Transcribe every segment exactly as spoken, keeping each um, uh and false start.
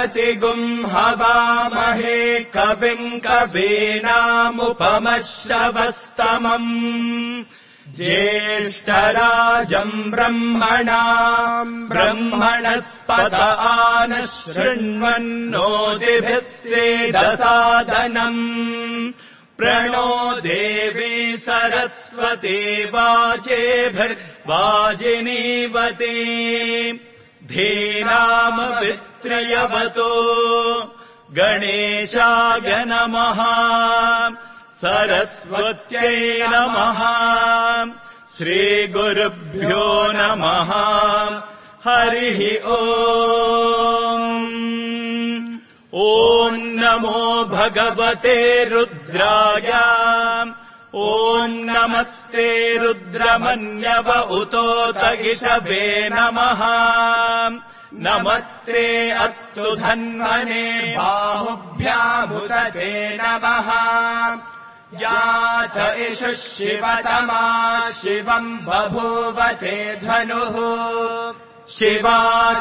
प्रतिगुम् हवामहे कविम् कवीनामुपमश्रवस्तमम् ज्येष्ठराजम् ब्रह्मणाम् ब्रह्मणस्पत आनशृण्वन्नोतिभिः सेदसादनम् प्रणो देवी सरस्वती वाजेभिर्वाजिनीवती धीनामवित्रयवतो गणेशाय नमः सरस्वत्यै नमः श्रीगुरुभ्यो नमः हरिः ओम् ॐ नमो भगवते रुद्राय ॐ नमस्ते रुद्रमन्यव उतोतगिषवे नमः नमस्ते अस्तु धन्वने बाहुभ्यामुदते नमः या च इषुः शिवतमा शिवम् बभूवते धनुः शिवा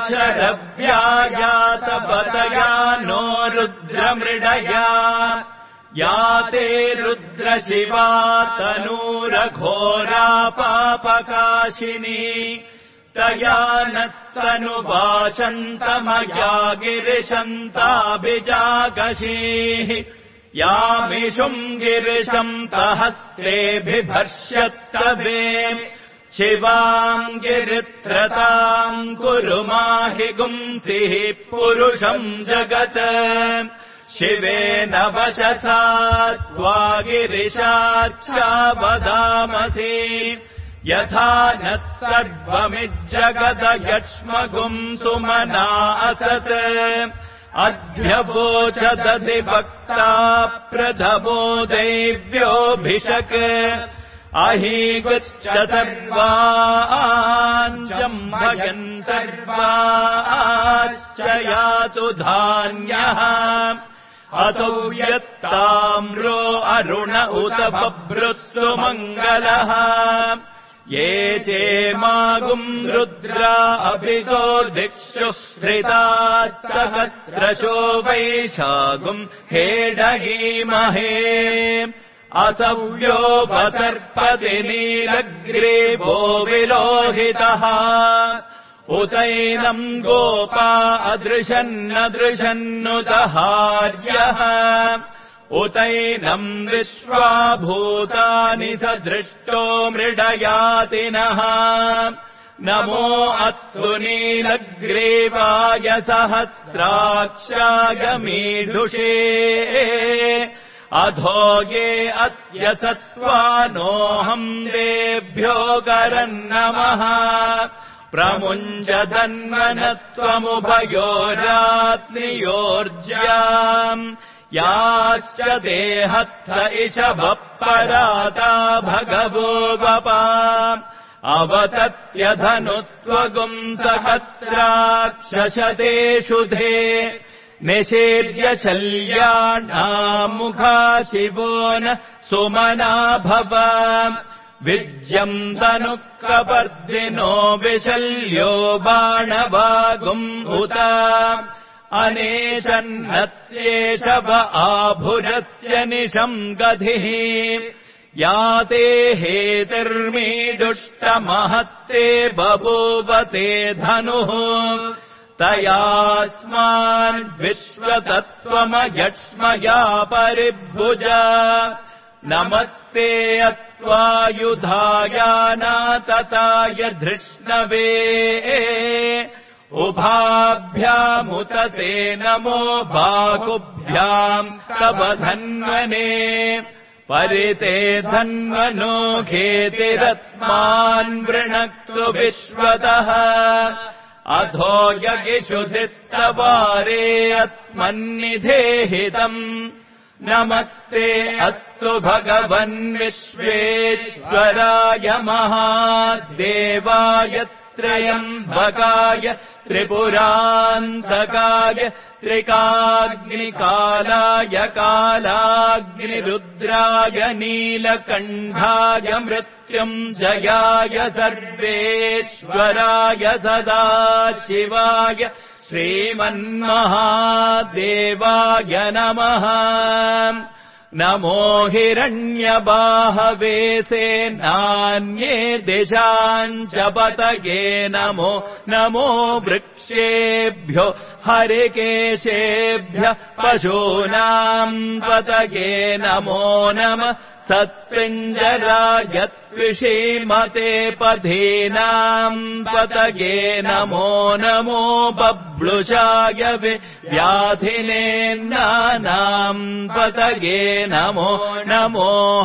शरव्यायातपतया नो रुद्रमृडया या ते रुद्रशिवा तनूरघोरा पापकाशिनी तया नस्तनुवाशन्तमया गिरिशन्ताभिजागशीः यामिषुम् गिरिशम् तहस्तेऽभिभर्ष्यस्तवे शिवाम् गिरित्रताम् कुरु माहि गुंसिः पुरुषम् जगत् शिवेन वचसा त्वा गिरिशाच्चा वदामसि यथा नः सर्वमिज्जगदयक्ष्मगुम् सुमना असत् अध्यवोचदधिभक्ता प्रथमो दैव्योऽभिषक् अहीगुश्च सर्वाञ्जम्भयन् सर्वाश्च यातु धान्यः अतो यत्ताम्रो अरुण उत बभ्रुः सुमङ्गलः ये चेमागुम् रुद्रा अभिगो दिक्षुः श्रिताः सहस्रशो वैशागुम् हेडगीमहे असव्योपसर्पति नीलग्रीवो विलोहितः उतैनम् गोपा अदृशन्नदृशन्नुतहार्यः उतैनम् विश्वाभूतानि सदृष्टो मृडयातिनः नमो अस्तु नीलग्रीवाय सहस्राक्षाय मीढुषे अधो ये अस्य सत्त्वानोऽहम् देभ्यो करन्नमः प्रमुञ्चदन्वनत्वमुभयोरात्नियोर्ज्याम् याश्च देहस्थ इषभः पराता भगवो वपा अवतत्यधनुत्वगुम् सहस्राक्षशतेषु धे निषेव्य शल्याणाम् मुखा शिवो न सुमना भव विद्यम् तनुःकपर्दिनो विशल्यो बाणवागुम् उत अनेशन्नस्येषव आभुरस्य निशम् गधिः याते हेतिर्मीडुष्टमहस्ते बभूवते धनुः तयास्मान् विश्वतत्त्वमयक्ष्मया परिभुज नमस्ते अत्वायुधायानातताय धृष्णवे उभाभ्यामुत ते नमो बाहुभ्याम् तव धन्वने परिते धन्वनो खेतिरस्मान् वृणक्तु विश्वतः अधो यगिषुधिस्तवारे अस्मन्निधेहितम् नमस्ते अस्तु भगवन् विश्वेश्वराय महादेवाय त्र्यम्बकाय त्रिपुरान्तकाय त्रिकाग्निकालाय कालाग्निरुद्राय नीलकण्ठाय मृत्युञ्जयाय सर्वेश्वराय सदाशिवाय श्रीमन्महादेवाय नमः। नमो हिरण्यबाहवे सेनान्ये दिशाम् च पतये नमो। नमो वृक्षेभ्यो हरिकेशेभ्यः पशूनाम् पतये नमो नमः। सत्पिञ्जराय त्विषीमते पथीनाम् पतये नमो नमो। बब्लुषाय व्याधिनेन्नानाम् पतये नमो नमो।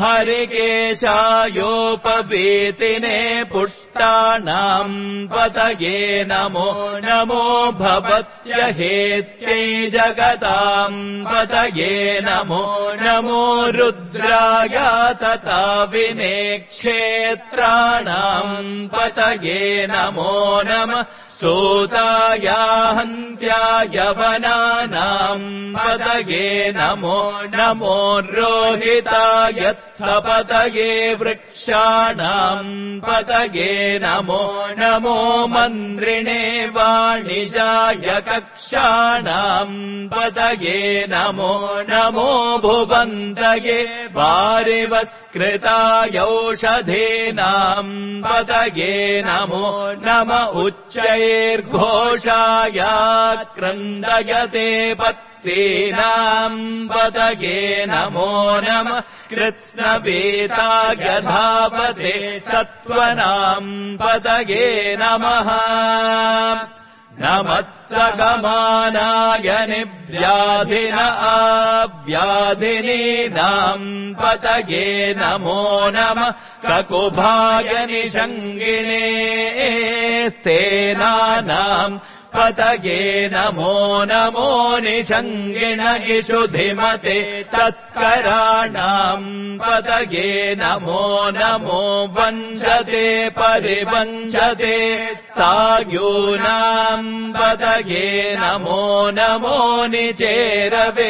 हरिकेशायोपवीतिने पुष्टानाम् पतये नमो नमो। भवस्य हेत्यै जगताम् पतये नमो नमो। रुद्राय तथा विनेक्षेत्राणाम् पतये नमो नमः। सूताय हन्त्याय वनानाम् पतये नमो नमो। रोहिताय स्थपतये वृक्षाणाम् पतये नमो नमो। मन्द्रिणे वाणिजाय कक्षाणाम् पतये नमो नमो। भुवन्तये वारिवस्कृताय औषधीनाम् पतये नमो नम। उच्चैर्घोषाय क्रन्दयते पत्नीनाम् पतये नमो नमः। कृत्स्नवेताय धावते सत्त्वनाम् पतये नमः। नमः सगमानाय निव्याधिन आव्याधिनीनाम् पतये नमो नमः। ककुभाय निषङ्गिणे स्तेनानाम् पतये नमो नमो। निषङ्गिण इषुधिमते तस्कराणाम् पतये नमो नमो। वञ्चते परिवञ्चते सायूनाम् पतये नमो नमो। निचेरवे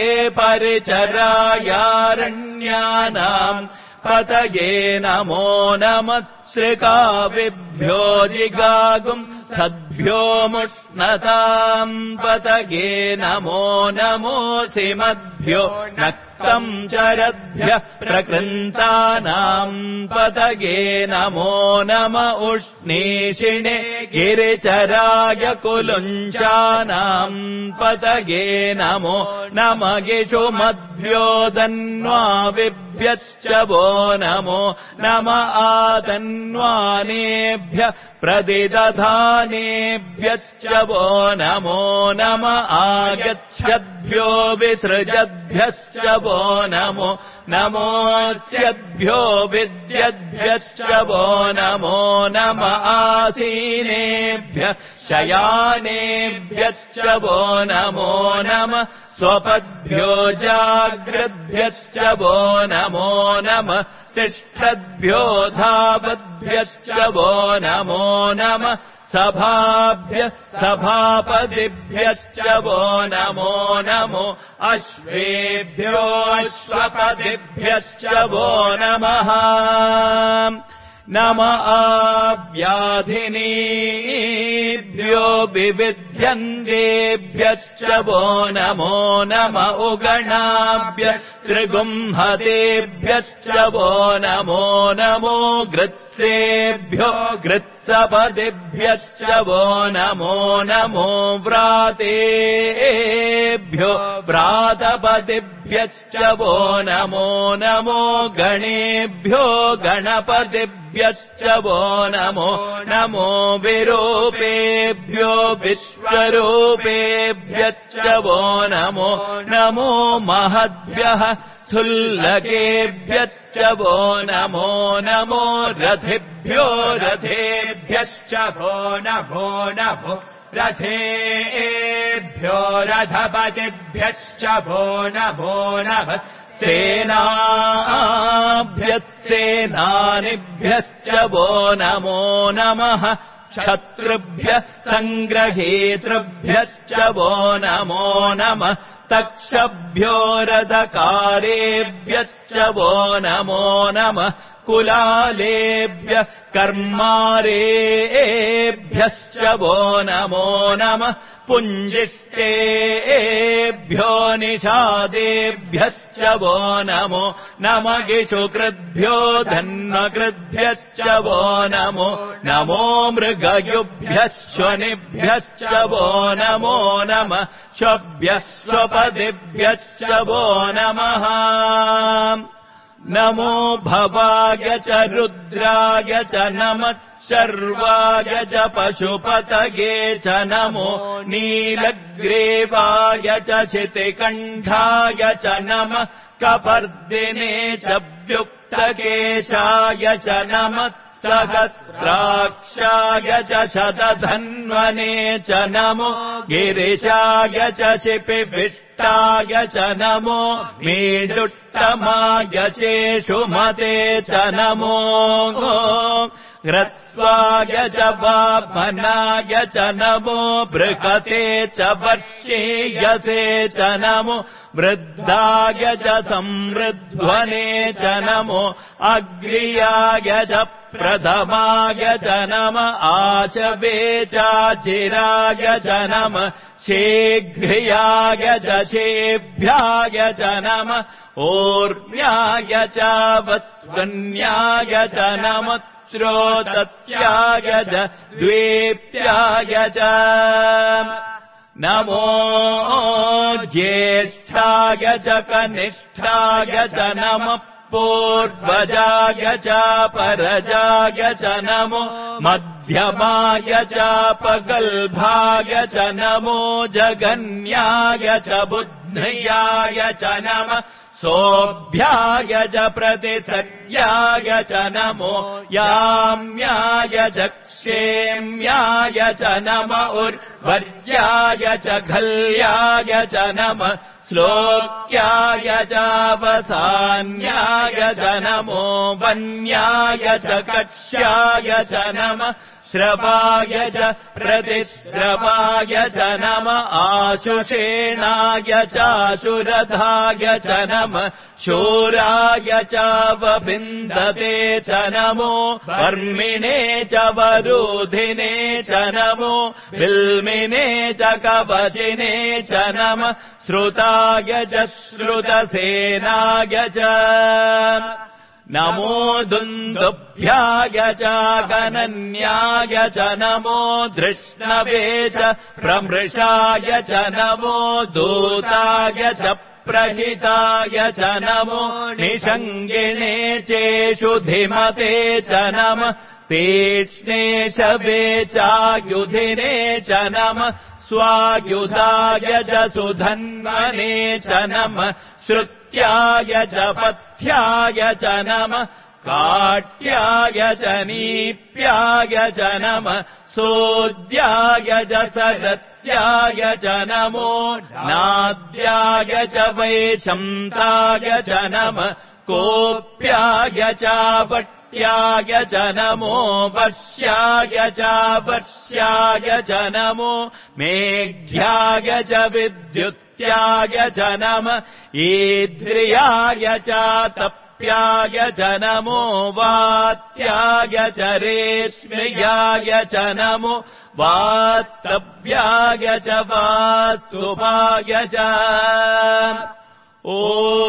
परिचरायारण्यानाम् पतये नमो नमः। श्रिकाविभ्यो जिगागुम् सद्भ्यो मुष्णताम् पतये नमो नमो। सिमद्भ्यो नक्तम् चरद्भ्यः प्रकृन्तानाम् पतये नमो नम। उष्णीषिणे गिरिचराय कुलुञ्चानाम् पतये नमो नम। गिषुमद्भ्यो दन्वाविभ्यश्च वो नमो नम। आतन्वानेभ्यः प्रतिदधानेभ्यश्च वो नमो नम। आगच्छद्भ्यो विसृजद्भ्यश्च वो नमो नमोऽस्यद्भ्यो विद्यद्भ्यश्च वो नमो नम। आसीनेभ्यः शयानेभ्यश्च वो नमो नम। स्वपद्भ्यो जाग्रद्भ्यश्च वो नमो नम। तिष्ठद्भ्यो धावद्भ्यश्च वो नमो नम। सभाभ्यः सभापतिभ्यश्च वो नमो नमो। अश्वेभ्यो अश्वपतिभ्यश्च वो नमः। नम आव्याधिनीभ्यो विविध्यन्तेभ्यश्च वो नमो नम। उगणाभ्य त्रिगुंहतेभ्यश्च वो नमो नमो। गृत्सेभ्यो गृत्सपतिभ्यश्च वो नमो नमो। व्रातेभ्यो व्रातपतिभ्यश्च वो नमो नमो। गणेभ्यो गणपतिभ्यश्च वो नमो नमो। विरूपेभ्यो विश्वरूपेभ्यश्च वो नमो नमो। महद्भ्यः स्थुल्लकेभ्यश्च वो नमो नमो। रथिभ्यो रथेभ्यश्च वो नमो नमो। रथेभ्यो रथपतिभ्यश्च वो नमो नमः। सेनाभ्यः सेनानिभ्यश्च वो नमो नमः। क्षत्रुभ्यः सङ्ग्रहेतृभ्यश्च वो नमो नमः। तक्षभ्यो रथकारेभ्यश्च वो नमो नमः। कुलालेभ्यः कर्मारेभ्यश्च वो नमो नमः पुञ्जिष्टेभ्यो निषादेभ्यश्च वो नमो नमः गिषुकृद्भ्यो धन्वकृद्भ्यश्च वो नमो नमो मृगयुभ्यः श्वनिभ्यश्च वो नमो नमः श्वभ्यः श्वपदिभ्यश्च वो नमः नमो भवाय च रुद्राय च नमः शर्वाय च पशुपतये च नमो नीलग्रीवाय च शितिकण्ठाय च नमः कपर्दिने च व्युक्तकेशाय च नमः सहस्राक्षाय च शतधन्वने च नमो गिरिशाय च शिपिविष्टाय च नमो मेडुट्टमाय चेषुमते च नमो ह्रस्वाय च वामनाय च नमो बृहते च वर्षीयसे च नमो वृद्धाय च संवृध्वने च नमो अग्र्याय च प्रथमाय च नम आचवे चाचिराय च नम शीघ्र्याय च शेभ्याय च नम ऊर्म्याय च वत्सन्याय च नम श्रोतस्याय च द्वीप्याय च नमो ज्येष्ठाय च कनिष्ठाय च नमः पूर्वजाय च परजाय च नमो मध्यमाय च पगल्भाय च नमो जगन्याय च बुद्ध्याय च नमः सोऽभ्याय च प्रतिसर्याय च नमो याम्याय च क्षेम्याय च नम उर्वर्याय च घल्याय च नमः श्लोक्याय च वसान्याय च नमो वन्याय च कक्ष्याय च नमः श्रवाय च प्रतिश्रवाय च नम आशुषेणाय चाशुरथाय च नमः शूराय च वभिन्दते च नमो वर्मिणे च वरुधिने च नमो विल्मिने च कवचिने च नमः श्रुताय च श्रुतसेनाय च नमो दुन्दुभ्याय च गणन्याय च नमो धृष्णवे च प्रमृषाय च नमो दूताय च प्रहिताय च नमो निषङ्गिणे चेषु धिमते च नमः तीक्ष्णे शवे चायुधिने च नमः स्वायुधाय च सुधन्वने च नमः श्रुत्याय च पथ्याय च नमः काट्याय च नीप्याय च नमः सोद्याय च सरस्याय च नमो नाद्याय च वैशन्ताय च नमः कोप्याय च वट्याय च नमो वर्ष्याय च वर्ष्याय च नमो मेघ्याय च विद्युत्याय च नमः ईद्रियाय च तप्याय च नमो वात्याय च रेश्म्याय च नमो वास्तव्याय च वास्तुपाय च ॐ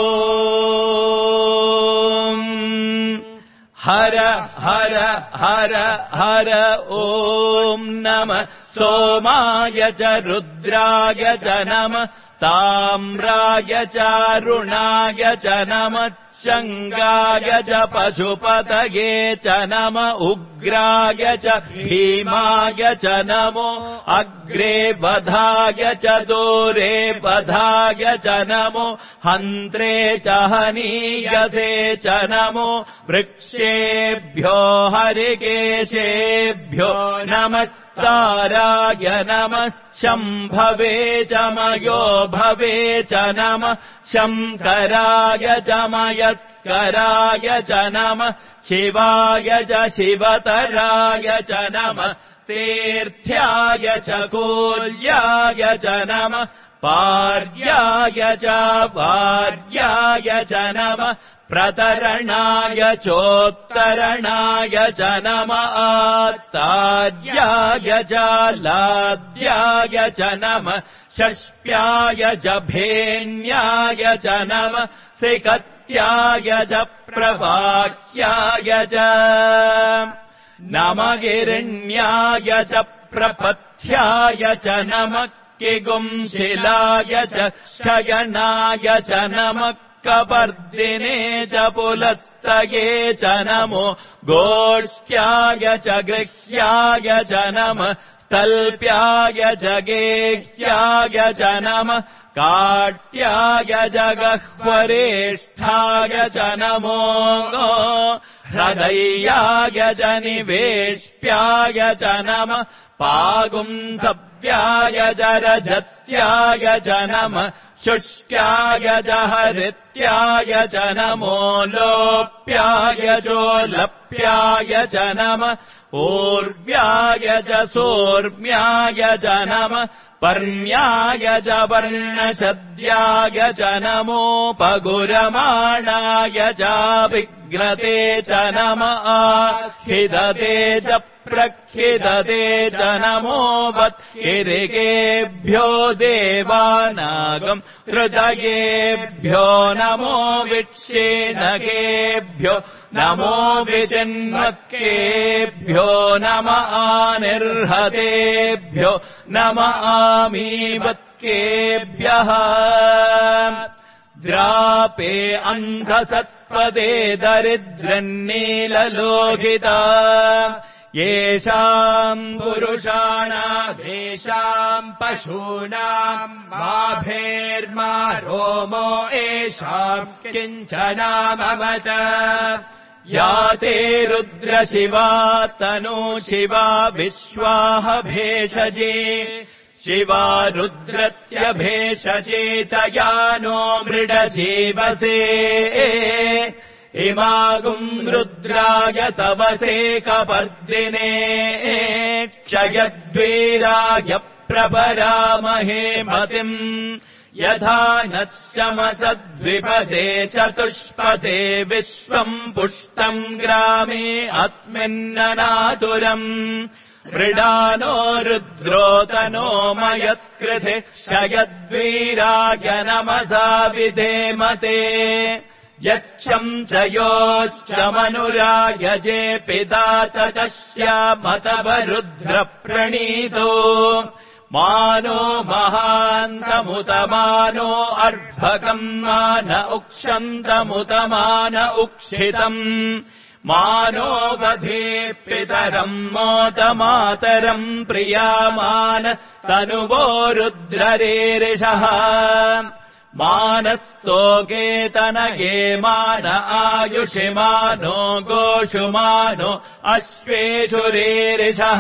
हर हर हर हर ॐ नमः सोमाय च रुद्राय च नमः ताम्राय च अरुणाय च नमः शङ्गाय च पशुपतये च नम उग्राय च भीमाय च नमो अग्रे बधाय च दूरे बधाय च नमो हन्त्रे च हनीयसे च नमो वृक्षेभ्यो हरिकेशेभ्यो नमस्काराय नमः शम्भवे च मयो भवे च नमः शङ्कराय च मयस्कराय च नमः शिवाय च शिवतराय च नमः तीर्थ्याय च कूल्याय च नमः पार्याय च वार्याय च नमः प्रतरणाय चोत्तरणाय च नमः आत्तार्याय च लाद्याय च नमः षष्प्याय च भेन्याय च नमः सिकत्याय च प्रवाह्याय च नमः गिरिण्याय च प्रपथ्याय च नमः किगुंशिलाय च शयनाय च नमः कपर्दिने च पुलस्तये च नमो गोष्ठ्याय च गृह्याय च नमः स्तल्प्याय च गेह्याय च नमः काट्याय च गह्वरेष्ठाय च नमो हृदयाय च निवेश्याय च नमः पागुंसव्याय च रजस्याय च नमः शुष्क्याय च हरित्याय च नमो लोप्याय चोलप्याय च नमः ऊर्व्याय च सोर्म्याय च नमः पर्ण्याय च वर्णशद्याय च नमोपगुरमाणाय च विघ्नते च नमः आखिदते च प्रखिदते च नमो वत्किरिकेभ्यो देवानागम् हृदयेभ्यो नमो विक्षेणकेभ्यो नमो विचिन्मक्केभ्यो नमः निर्हतेभ्यो नमः आमीवत्केभ्यः द्रापे अन्धसत्पदे दरिद्रन्नीललोहिता येषाम् पुरुषाणामेषाम् पशूनाम् माभेर्मा रोमो येषाम् किञ्चनामम च या ते रुद्रशिवा तनु शिवा विश्वाह भेषजे शिवा रुद्रस्य भेषजेतया नो मृडजीवसे इमागुम् रुद्राय तवसे कपर्दिने क्षयद्वीराय प्रपरामहे मतिम् यथा नश्यमसद्विपदे चतुष्पदे विश्वम् पुष्टम् ग्रामे अस्मिन्ननातुरम् मृडानो रुद्रोतनो मयत्कृते क्षयद्वीराय नमसा विधेमते यच्छम् च योश्च मनुरायजे पिता च तस्यामतवरुद्रप्रणीतो मानो महान्तमुतमानो अर्भकम् मान उक्षन्तमुतमान उक्षितम् मानो वधे पितरम् मोदमातरम् प्रियामान तनुवो रुद्ररेरिषः मानस्तोकेतनये मान आयुषि मानो गोषु मानो अश्वेषु रेरिषः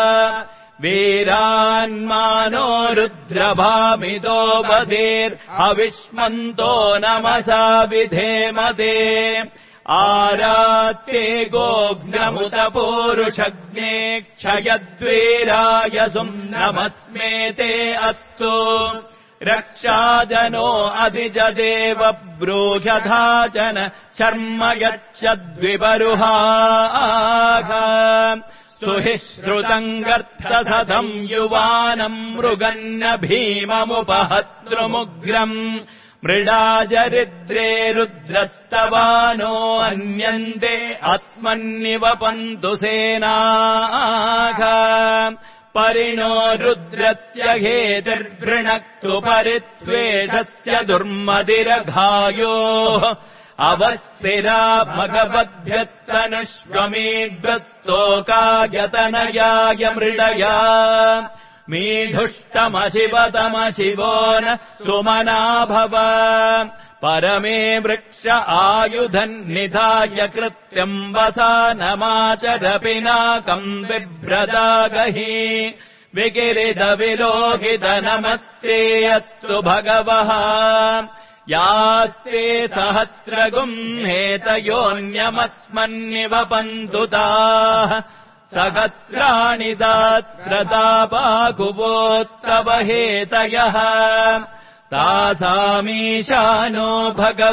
वीरान्मानो रुद्रभामितो वधेर्हविष्मन्तो नमसा विधेमते आरात्ये गोघ्नमुत पूरुषग्ने क्षयद्वीराय सुम्नमस्मेते अस्तु रक्षाजनो अधिजदेव ब्रूह्यथा जन शर्म यच्छद्विपरुहाः स्तुहि श्रुतम् गर्थसतम् युवानम् मृगन्न भीममुपहतृमुग्रम् मृडाजरिद्रे रुद्रस्तवानो अन्यन्ते अस्मन्निवपन्तु सेनाः परिणो रुद्रस्य हेतिर्वृणक्तु परित्वेषस्य दुर्मदिरघायोः अवस्थिरा भगवद्भ्यस्तनुष्वमीड्वस्तोकायतनयाय मृडया मीढुष्टमशिवतमशिवो न सुमना भव परमे वृक्ष आयुधन्निधाय कृत्यम् वसानमाचर पिनाकम् बिभ्रदागहि विकिरितविलोकित नमस्ते अस्तु भगवः यास्ते सहस्रगुम् हेतयोऽन्यमस्मन्निवपन्तु ताः सहस्राणि सहस्रता बाहुवोस्तव हेतयः तासामीशानो भगव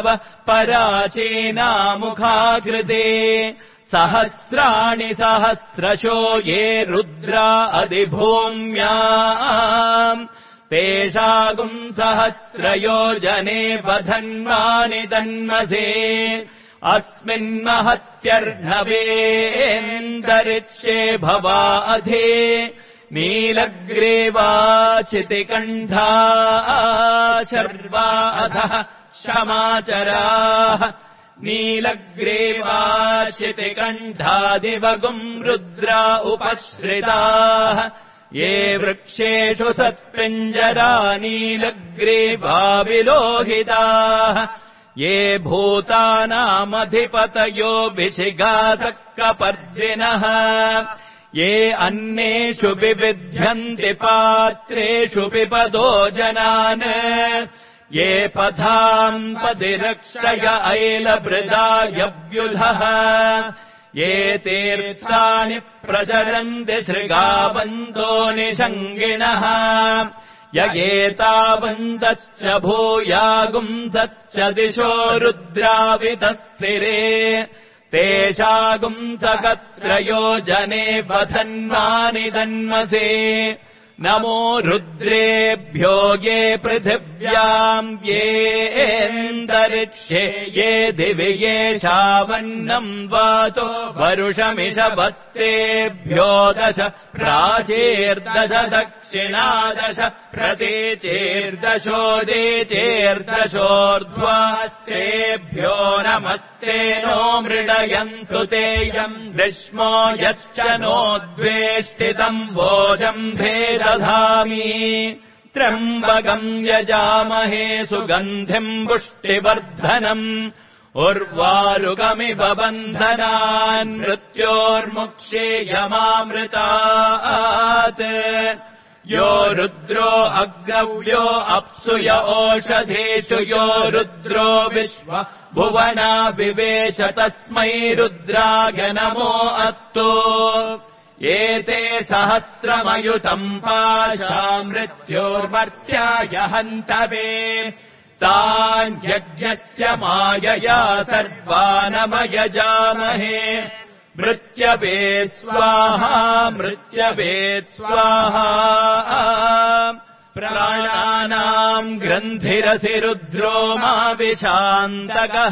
पराचीनामुखाकृते सहस्राणि सहस्रशो ये रुद्रा अधिभूम्याम् तेषागुम् सहस्रयोजने बधन्वानि तन्मसे अस्मिन्महत्यर्णवेन्दरिक्षे भवा अधि नीलग्रीवाचितिकण्ठा शर्वा अधः क्षमाचराः नीलग्रीवाचितिकण्ठादिवगुम् रुद्रा उपश्रिताः ये वृक्षेषु सत्पिञ्जरा नीलग्रीवा विलोहिताः ये भूतानामधिपतयो विशिगासक्कपर्दिनः ये अन्नेषु विविध्यन्ति पात्रेषु पिपदो जनान् ये पथाम् पदिरक्षय ऐलभृदायव्युधः ये तीर्थानि प्रचरन्ति शृगावन्तो निषङ्गिणः य एतावन्तश्च भूयागुंसश्च दिशो रुद्रावितस्थिरे तेषागुम् सहस्रयोजने बधन्वानि तन्मसे नमो रुद्रेभ्यो ये पृथिव्याम् येऽन्तरिक्षे ये दिवि येषावन्नम् वातो वरुषमिषभस्तेभ्यो दश प्राचीर्दश दक्षिणादश प्रतीचीर्दशोदीचीर्दशोर्ध्वास्तेभ्यो नमस्ते नो मृडयन्तु तेयम् ग्रीष्मो यश्च नोद्वेष्टितम् वोजम्भे दधामि त्र्यम्बकम् यजामहे सुगन्धिम् पुष्टिवर्धनम् उर्वारुकमिव बन्धनान् मृत्योर्मुक्षेयमामृतात् यो रुद्रो अग्रव्यो अप्सु य ओषधेषु यो रुद्रो विश्व भुवना विवेश तस्मै रुद्राय नमो अस्तु एते सहस्रमयुतम् पाशा मृत्योर्मर्त्याय हन्तवे तान् यज्ञस्य मायया सर्वानमयजामहे मृत्यवे स्वाहा मृत्यवे स्वाहा प्राणानाम् ग्रन्थिरसि रुद्रो मा विशान्तकः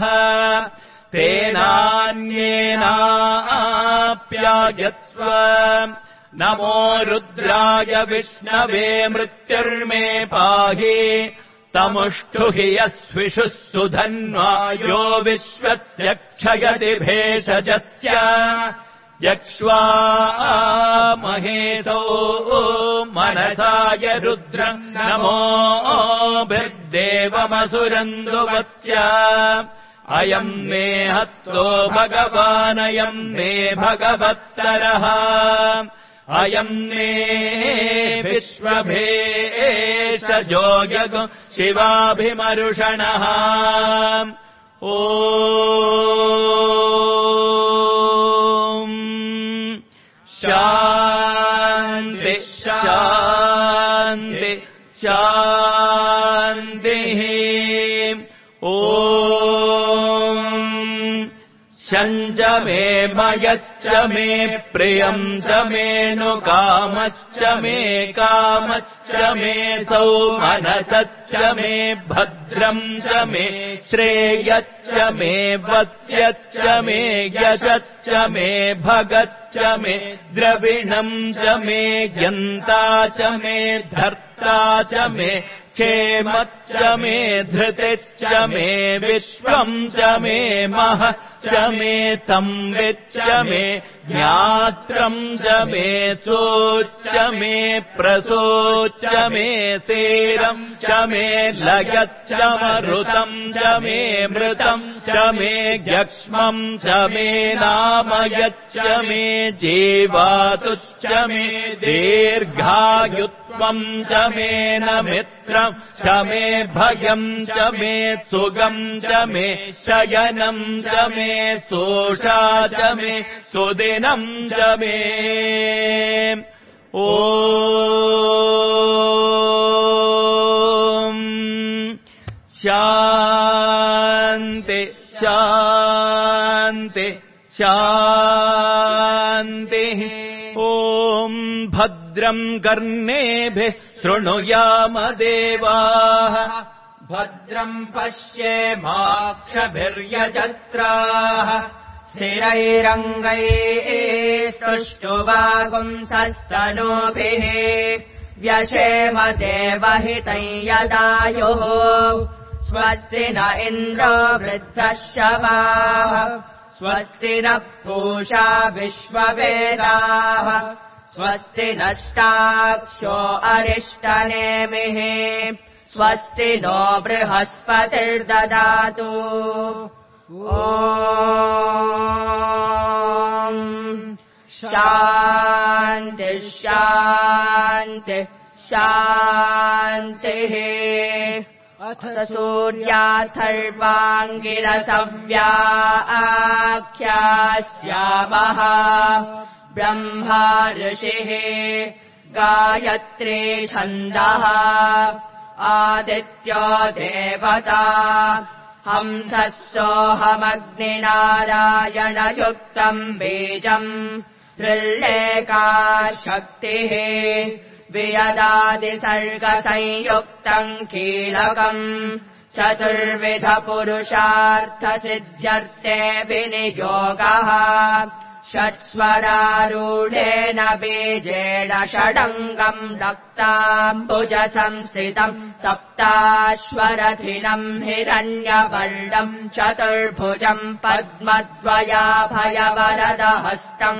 तेनान्येनाप्यायस्व नमो रुद्राय विष्णवे मृत्युर्मे पाहि तमुष्टुहि यस्विषुः सुधन्वा यो विश्वस्य क्षयति भेषजस्य यक्ष्वा महेतो मनसाय रुद्रम् नमोभिर्देवमसुरन्दुवस्य अयम् मे हस्तो भगवानयम् मे भगवत्तरः अयम् मे विश्वभेषजो जगु शिवाभिमरुषणः ॐ शान्ति शान्ति शान्तिः ॐ शञ्च मे मयश्च मे प्रियम् च मे नु कामश्च मे कामश्च मे सौमनसश्च मे भद्रम् च मे श्रेयश्च मे वस्यश्च मे यशश्च मे भगश्च मे द्रविणम् च मे यन्ता च मे धर्ता च मे क्षेमश्च मे धृतिश्च मे विश्वम् च मे महश्च मे संविच्च मे ज्ञात्रम् च मे सोच्च मे प्रसोच्च मे सेरम् च मे लयश्च मरुतम् च मे मृतम् च मे यक्ष्मम् च मे नामयच्च मे जीवातुश्च मे दीर्घायुत्वम् च मे न मित्रम् च मे भयम् च मे सुगम् च मे शयनम् च मे सोषा च मे सुदिनम् च मे ॐ शान्ति शान्ति शान्तिः ॐ भद्रम् कर्णेभिः शृणुयाम देवाः भद्रम् पश्येमाक्षभिर्यजत्राः स्थिरैरङ्गैः स्तुष्टुवागुंसस्तनूभिः व्यशेम देवहितं यदायुः स्वस्ति न इन्द्रो वृद्धश्रवाः स्वस्ति नः पूषा विश्ववेदाः स्वस्ति नष्टाक्षो अरिष्टनेमिः स्वस्ति नो बृहस्पतिर्ददातु ॐ शान्ति शान्ति शान्तिः अथ सूर्याथर्वाङ्गिरसव्या आख्यास्यामः ब्रह्मा ऋषिः गायत्री छन्दः आदित्यो देवता हंसः सोऽहमग्निनारायणयुक्तम् बीजम् हृल्लेका शक्तिः वियदादिसर्गसंयुक्तम् कीलकम् चतुर्विधपुरुषार्थसिद्ध्यर्थे विनियोगः षट्स्वरारूढेन बीजेन षडङ्गम् रक्ताम्बुजसंस्थितम् सप्ताश्वरथिनम् हिरण्यवर्णम् चतुर्भुजम् पद्मद्वयाभयवरदहस्तम्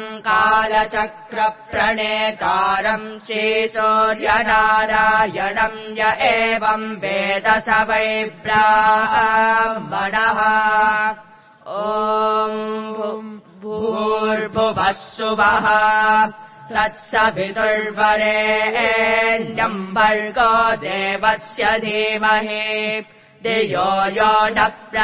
कालचक्रप्रणेतारम् श्रीसूर्यनारायणम् य एवम् वेद स वै ब्राह्मणः ॐ भूर्भुवः सुवः तत्सवितुर्वरेण्यम् भर्गो देवस्य धीमहि धियो यो न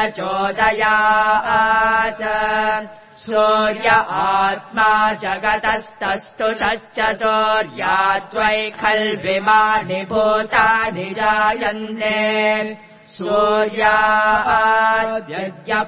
प्रचोदयात् सूर्य आत्मा जगतस्तस्तुषश्च सूर्याद्वै खल्विमानि भूतानि जायन्ते सूर्याद्यः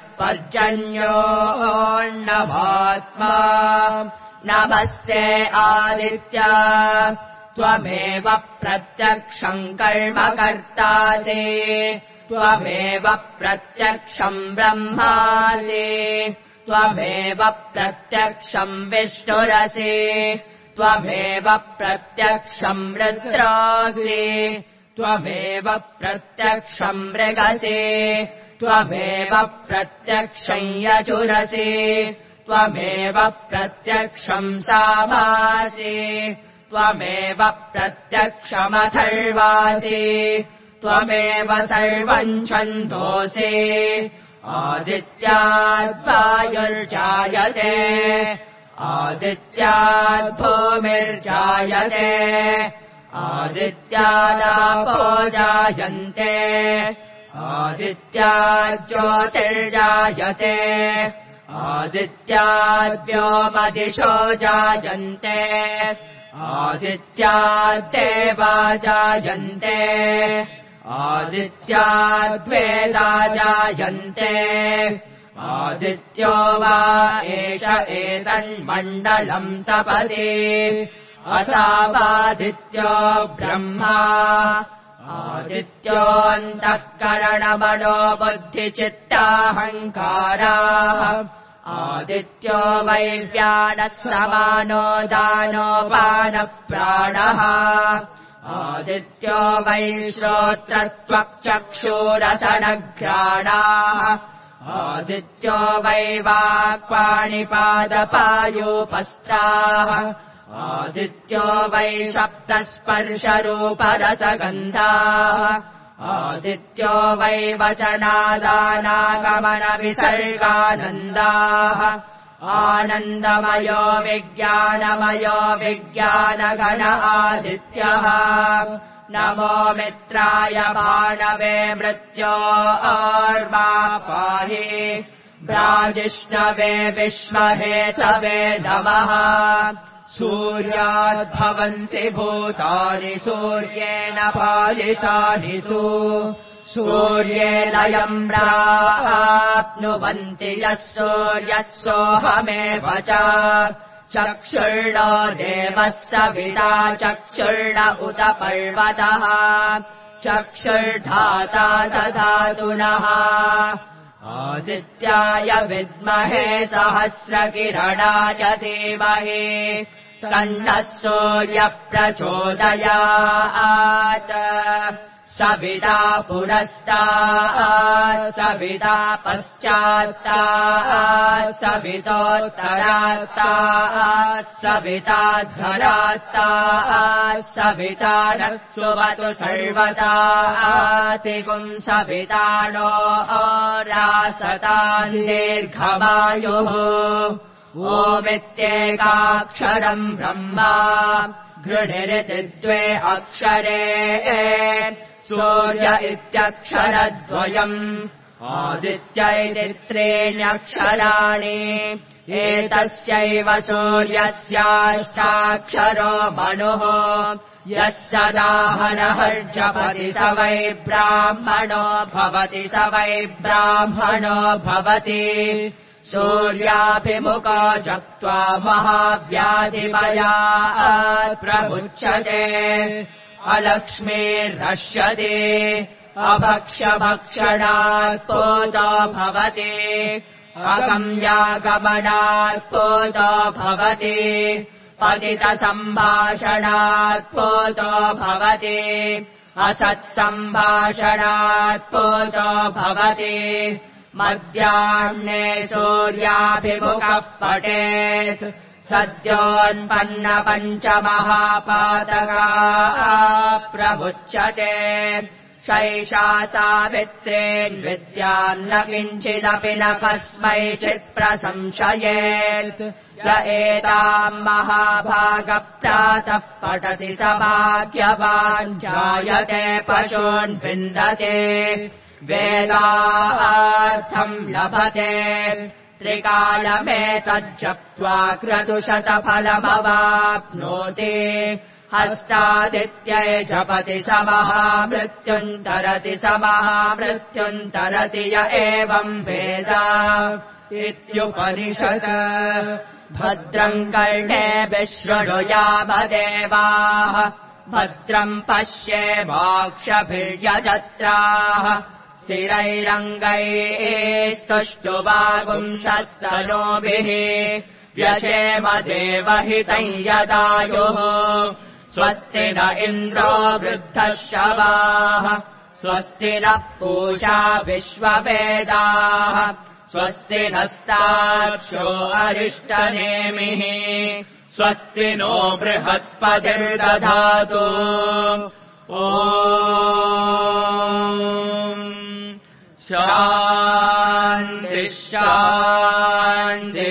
पर्जन्योऽर्णवात्मा नमस्ते आदित्य त्वमेव प्रत्यक्षम् कर्म कर्तासि त्वमेव प्रत्यक्षम् ब्रह्मासि त्वमेव प्रत्यक्षम् विष्णुरसि त्वमेव प्रत्यक्षम् रुद्रोऽसि त्वमेव प्रत्यक्षम् मृगसि त्वमेव प्रत्यक्षम् यजुरसि त्वमेव प्रत्यक्षम् सामासि त्वमेव प्रत्यक्षमथर्वासि त्वमेव सर्वम् छन्दोषि आदित्याद्वायुर्जायते आदित्याद्भूमिर्जायते आदित्यादापो जायन्ते आदित्याज्योतिर्जायते आदित्याद्व्योमदिशो जायन्ते आदित्याद्देवा जायन्ते आदित्याद्वेदा जायन्ते आदित्यो वा एष एतन्मण्डलम् तपति असावादित्यो ब्रह्मा आदित्योऽन्तःकरणमनो बुद्धिचित्ताहङ्काराः आदित्यो वैव्यानः समानो दानोपानः प्राणः आदित्यो वै श्रोत्रत्वक्चक्षुरसनघ्राणाः आदित्यो वै वाक्पाणिपादपायूपस्त्राः आदित्यो वै सप्तस्पर्शरूपरसगन्धाः आदित्यो वै वचनादानागमनविसर्गानन्दाः आनन्दमयो विज्ञानमयो विज्ञानघन आदित्यः नमो मित्राय भाणवे मृत्योर्मा पाहि ब्राजिष्णवे विश्वहेतवे नमः सूर्याद्भवन्ति भूतानि सूर्येण पालितानि तु सूर्ये लयम् प्राप्नुवन्ति यः सूर्यः सोऽहमेव च चक्षुर्ण देवः सविता चक्षुर्ण उत पर्वतः चक्षुर्धाता दधातु नः आदित्याय विद्महे सहस्रकिरणाय धीमहि तन्नः सूर्यः प्रचोदयात् सविता पुरस्तात् सविता पश्चात्तात् सवितोत्तरात्तात् सविता धरात्तात् सविता नः सुवतु सर्वतातिगुं सवितानो रासतान् दीर्घमायुः ओमित्येकाक्षरम् ब्रह्मा गृणिरिति द्वे अक्षरे सूर्य इत्यक्षरद्वयम् आदित्य इति त्रीण्यक्षराणि एतस्यैव सूर्यस्याष्टाक्षरो मनुः यः सदाहरहर्जपति स वै ब्राह्मणो भवति स वै ब्राह्मणो भवति सूर्याभिमुखो जप्त्वा महाव्याधिमयात् प्रमुच्यते अलक्ष्मीर्नश्यते अभक्ष्यभक्षणात् पूतो भवति अगम्यागमनात् पूतो भवति पतितसम्भाषणात् पूतो भवति असत्सम्भाषणात् पूतो भवति मध्याह्ने सूर्याभिमुखः पठेत् सद्योन्पन्नपञ्चमहापातका प्रमुच्यते शैषा सावित्रीन्विद्याम् न किञ्चिदपि न कस्मैचित् प्रसंशयेत् स एताम् महाभागप्रातः पठति स भाग्यवान् जायते पशून् विन्दते वेदार्थम् लभते त्रिकालमेतज्जप्त्वा क्रतुशतफलमवाप्नोति हस्तादित्यै जपति स महामृत्युन्तरति स महामृत्युन्तरति य एवम् वेद इत्युपनिषत् भद्रम् कर्णेभिः शृणुयामदेवाः भद्रम् पश्येमाक्षभिर्यजत्राः स्थिरैरङ्गैः स्तुष्टुवागुंशस्तनूभिः व्यशेम देवहितम् यदायुः स्वस्ति न इन्द्रो वृद्धश्रवाः स्वस्ति नः पूषा विश्ववेदाः स्वस्ति नस्ताक्षो अरिष्टनेमिः स्वस्ति नो बृहस्पतिर्दधातु ॐ शान्ति शान्ति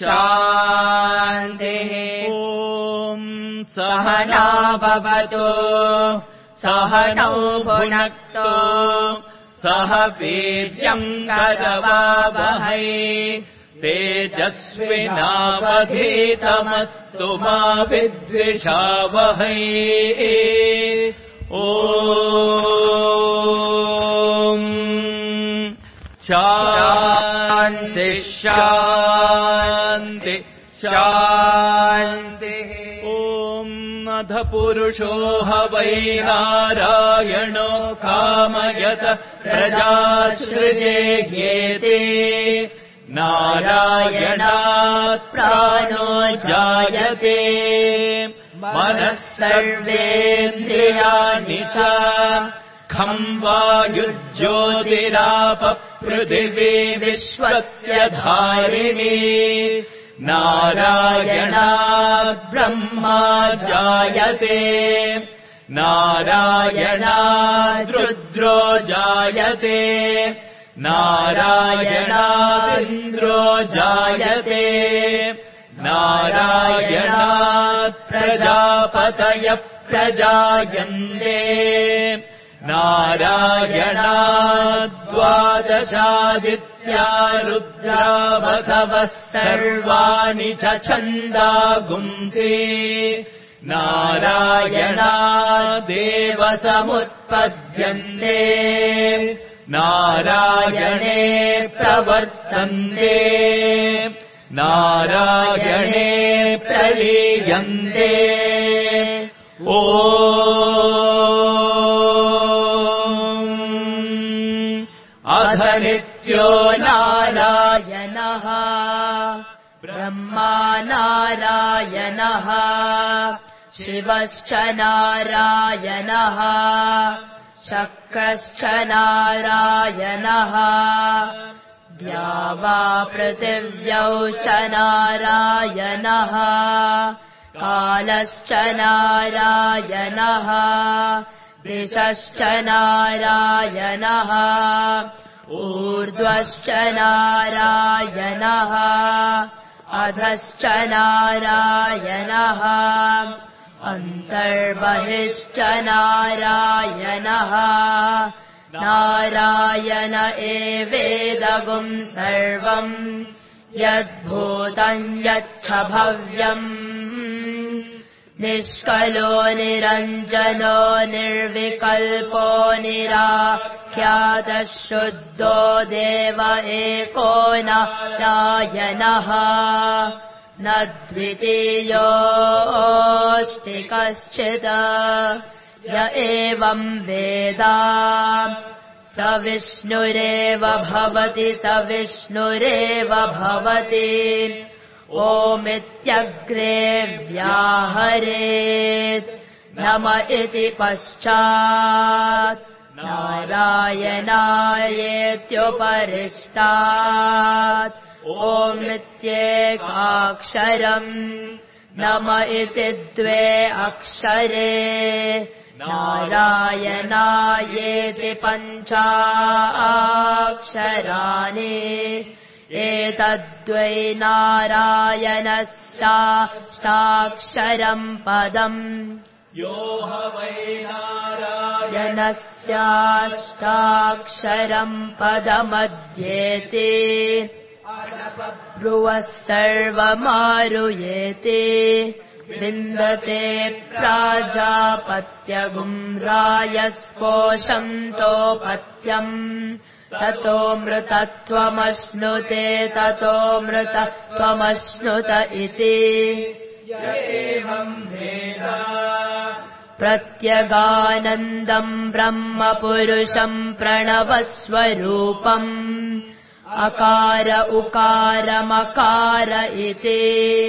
शान्तिः ॐ सहना भवतु सहनौ भुनक्तु सह वीर्यम् करवावहै तेजस्विनावधीतमस्तु मा विद्विषावहै ॐ शान्ति शान्ति शान्तिः ॐ अध पुरुषो ह वै नारायणो कामयत प्रजासृजेह्येति नारायणात् प्राणो जायते मनः सर्वेन्द्रियाणि च खं वायुज्योतिरापपृथिवी विश्वस्य धारिणी नारायणात् ब्रह्मा जायते नारायणात् रुद्रो जायते नारायणादिन्द्रो जायते नारायणात् प्रजापतयः प्रजायन्ते नारायणाद्वादशादित्या रुद्रा वसवः सर्वाणि च छन्दागुंसि नारायणादेव समुत्पद्यन्ते नारायणे प्रवर्तन्ते नारायणे प्रलीयन्ते ओ अथ नित्यो नारायणः ब्रह्मा नारायणः शिवश्च नारायणः शक्रश्च नारायणः द्यावा पृथिव्यौश्च नारायणः कालश्च नारायणः दिशश्च नारायणः ऊर्ध्वश्च नारायणः अधश्च नारायणः अन्तर्बहिश्च नारायणः नारायण एवेदगुम् सर्वम् यद्भूतम् यच्छ भव्यम् निष्कलो निरञ्जनो निर्विकल्पो निराख्यातः शुद्धो देव एको नारायणः न द्वितीयोऽस्ति कश्चित् य एवम् वेद स विष्णुरेव भवति स विष्णुरेव भवति ओमित्यग्रे व्याहरेत् नम इति पश्चात् नारायणायेत्युपरिष्टात् ओमित्येकाक्षरम् नम इति द्वे अक्षरे नारायणायेति पञ्चाक्षराणि एतद्वै नारायणस्याष्टाक्षरम् पदम् यो ह वै नारायणस्याष्टाक्षरम् पदमध्येति ब्रुवः सर्वमारुयेति विन्दते प्राजापत्यगुम् रायस्पोषन्तोपत्यम् ततो मृतत्वमश्नुते ततो मृतत्वमश्नुत इति एवम् वेद प्रत्यगानन्दम् ब्रह्म पुरुषम् प्रणवस्वरूपम् अकार उकारमकार इति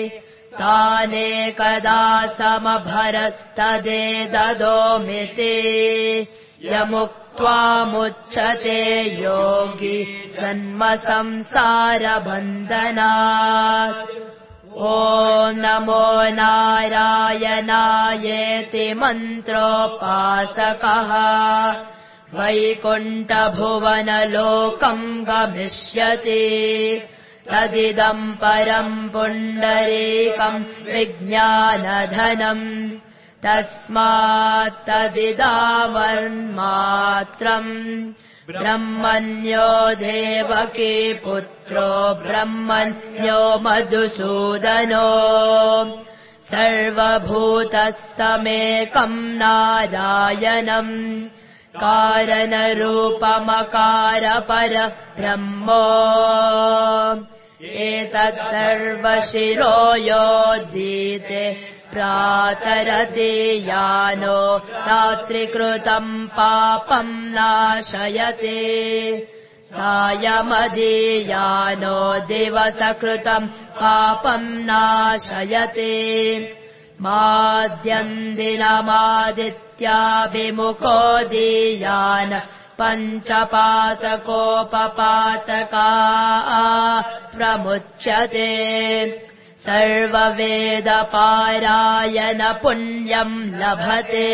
तानेकदा समभरत् तदेददोमिति यमुक्त्वामुच्यते योगी जन्म संसारबन्धनात् ॐ नमो नारायणायेति मन्त्रोपासकः वैकुण्ठभुवनलोकम् गमिष्यति तदिदम् परम् पुण्डरीकम् विज्ञानधनम् तस्मात् तदिदावर्मात्रम् ब्रह्मण्यो देवकी पुत्रो ब्रह्मण्यो मधुसूदनो सर्वभूतस्तमेकम् नारायणम् कारणरूपमकार पर ब्रह्मो एतत् सर्वशिरो योद्धीते प्रातरति यानो रात्रिकृतम् पापम् नाशयति सायमदीयानो दिवसकृतम् पापम् नाशयति माद्यन्दिनमादित्याभिमुखो दीयान् पञ्चपातकोपपातका प्रमुच्यते सर्ववेदपारायण पुण्यम् लभते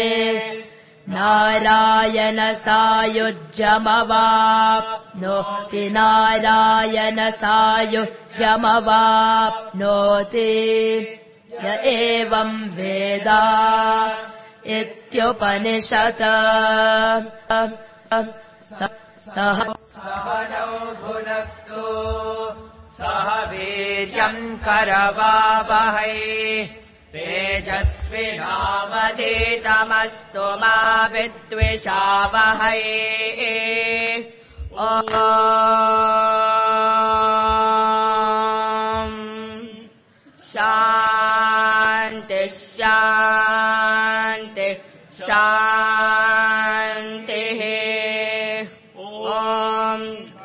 नारायण सायुज्यमवाप्नोति नारायण सायुज्यमवाप्नोति य एवम् वेद इत्युपनिषत् सह सहनौ भुनक्तु सह वीर्यम् करवावहै तेजस्वी विनावधीतमस्तु मा विद्विषावहै ॐ शान्ति शान्ति शान्तिः ॐ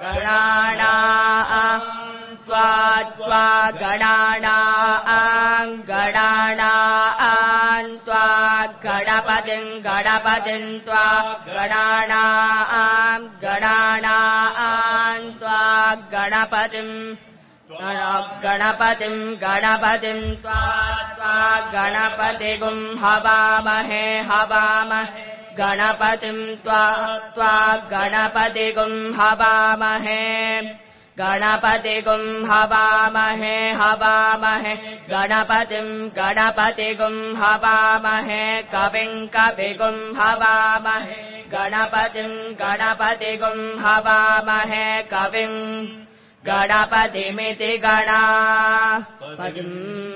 गणानां त्वा त्वा गणानां गणानां त्वा गणपतिं गणपतिं त्वा गणानां गणानां त्वा गणपतिं गणपतिं गणपतिं त्वा त्वा गणपतिगुं हवामहे हवामहे गणपतिं त्वा त्वा गणपतिगुं हवामहे गणपतिगुं हवामहे हवामहे गणपतिं गणपतिगुं हवामहे कविं कविगुं हवामहे गणपतिं गणपतिगुं हवामहे कविं गणपतिमिति गणापतिम्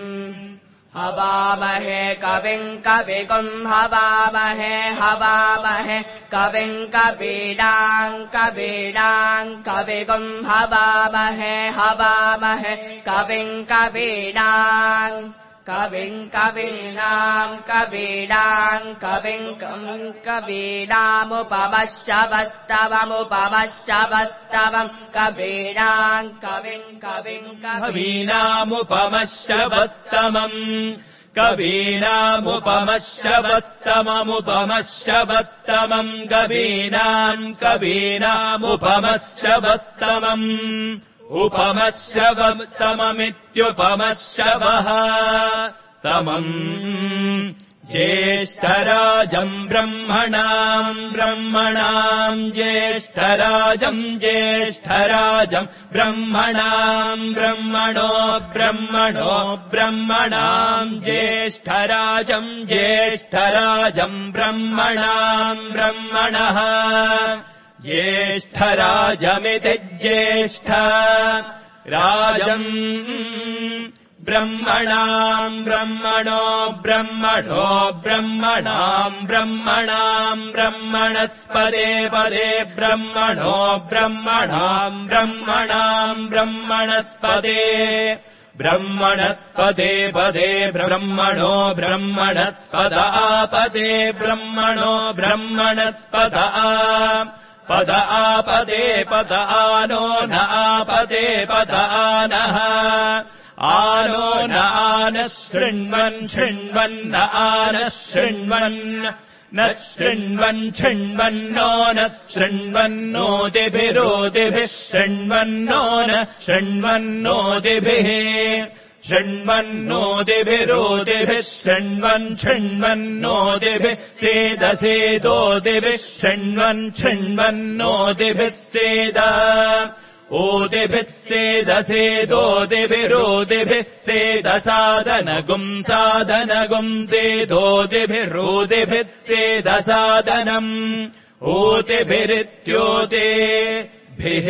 हवामहे कविं कविगुं हवामहे हवामहे कविं कवीनां कवीनां कविगुं हवामहे हवामहे कविं कवीनां कविं कवीनां कवीनां कविं कवीनामुपमश्रवस्तवमुपमश्रवस्तवं कवीनां कविं कविं कवीनामुपमश्रवस्तमम् कवीनामुपमश्रवस्तममुपमश्रवस्तमम् कवीनाम् कवीनामुपमश्रवस्तमम् उपमश्रवस्तममित्युपमश्रवः तमम् ज्येष्ठराजम् ब्रह्मणाम् ब्रह्मणाम् ज्येष्ठराजम् ज्येष्ठराजम् ब्रह्मणाम् ब्रह्मणो ब्रह्मणो ब्रह्मणाम् ज्येष्ठराजम् ज्येष्ठराजम् ब्रह्मणाम् ब्रह्मणः ज्येष्ठराजमिति ज्येष्ठ राजम् ब्रह्मणाम् ब्रह्मणो ब्रह्मणो ब्रह्मणाम् ब्रह्मणाम् ब्रह्मणस्पदे पदे ब्रह्मणो ब्रह्मणाम् ब्रह्मणाम् ब्रह्मणस्पदे ब्रह्मणस्पदे पदे ब्रह्मणो ब्रह्मणस्पद आपदे ब्रह्मणो ब्रह्मणस्पद पद आपदे पद आनो न आपदे पद आनः आनो न आनः शृण्वन् शृण्वन्न आनः शृण्वन् न शृण्वन् शृण्वन्नो न शृण्वन्नोतिभिरोतिभिः शृण्वन्नो न शृण्वन्नोतिभिः शृण्वन्नोतिभिरोतिभिः शृण्वन् शृण्वन्नोतिभिः सेदसेदोतिभिः शृण्वन् शृण्वन्नोतिभिः सेद ओतिभिः सेदसेदोतिभिरोतिभिः सेदसादनगुम् सादनगुम् सेदोतिभिरोतिभिः सेदसादनम् ओतिभिरित्योतिभिः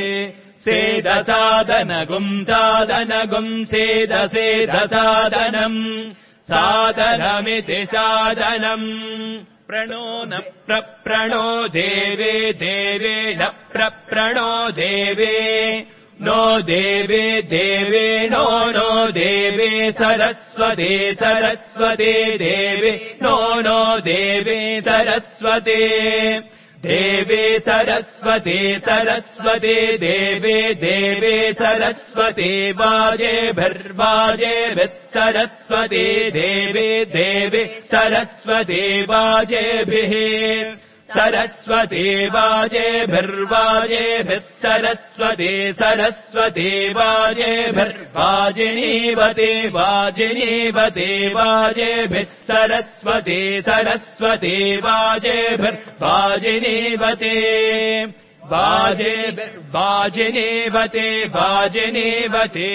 सेदसादनगुम् सादनगुम् सेदसेदसादनम् सादनमिति सादनम् प्रणो न प्रप्रणो देवे देवे न प्रप्रणो देवे नो देवे देवे नो नो देवे सरस्वते सरस्वते देवे नो नो देवे सरस्वते देवे सरस्वते सरस्वते देवे देवे सरस्वते वाजेभिर्वाजेभिः सरस्वते देवे देवे सरस्वते वाजेभिः सरस्वते वाजेभिर्वाजेभिः सरस्वते सरस्वते वाजेभिर्वाजिनीवते वाजिनीवते वाजेभिः सरस्वते सरस्वते वाजेभिर्वाजिनीवते वाजेभिर्वाजिनीवते वाजिनीवते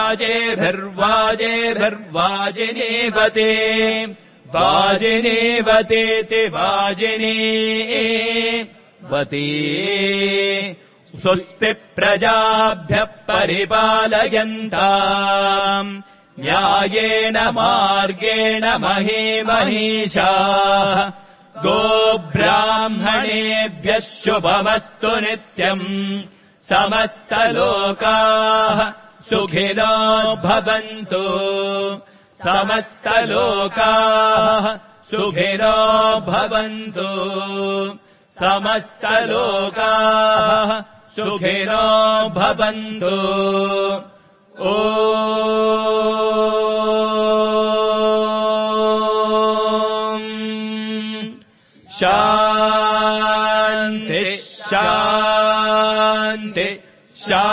वाजेभिर्वाजेभिर्वाजिनीवते वाजिनीवतेति वाजिनीवते स्वस्ति प्रजाभ्यः परिपालयन्ताम् न्यायेन मार्गेण महे महीषाः गोब्राह्मणेभ्यः शुभमस्तु नित्यम् समस्तलोकाः सुखिनो भवन्तु समस्तलोकाः सुखिनो भवन्तु समस्तलोकाः सुखिनो भवन्तु ॐ शान्ति शान्ति शान्ति